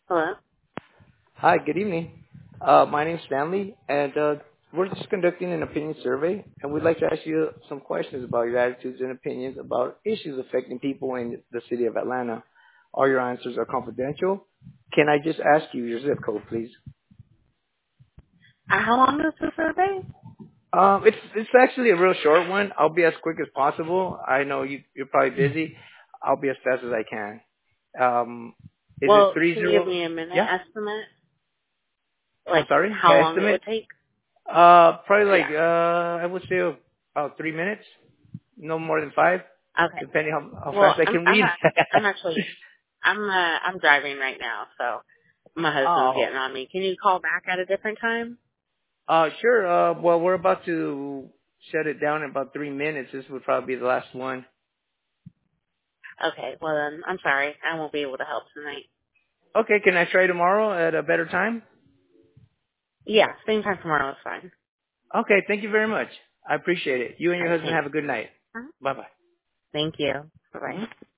Hello? Hi, good evening. My name's Stanley, and we're just conducting an opinion survey, and we'd like to ask you some questions about your attitudes and opinions about issues affecting people in the city of Atlanta. All your answers are confidential. Can I just ask you your zip code, please? How long is the survey? It's actually a real short one. I'll be as quick as possible. I know you're probably busy. I'll be as fast as I can. Is it Well, three can you give zero? me a minute Yeah. estimate? I'm Like sorry. how My long it estimate. would take? Probably like Yeah. I would say about 3 minutes, no more than five, Okay. depending how Well, fast I I'm can I'm read. not, I'm actually I'm driving right now, so my husband's Oh, getting on me. Can you call back at a different time? sure. Well, we're about to shut it down in about 3 minutes. This would probably be the last one. Okay. Well then, I'm sorry. I won't be able to help tonight. Okay, can I try tomorrow at a better time? Yeah, same time tomorrow is fine. Okay, thank you very much. I appreciate it. You and All your right. husband Thanks. have a good night. Uh-huh. Bye bye. Thank you. Bye bye. Hmm.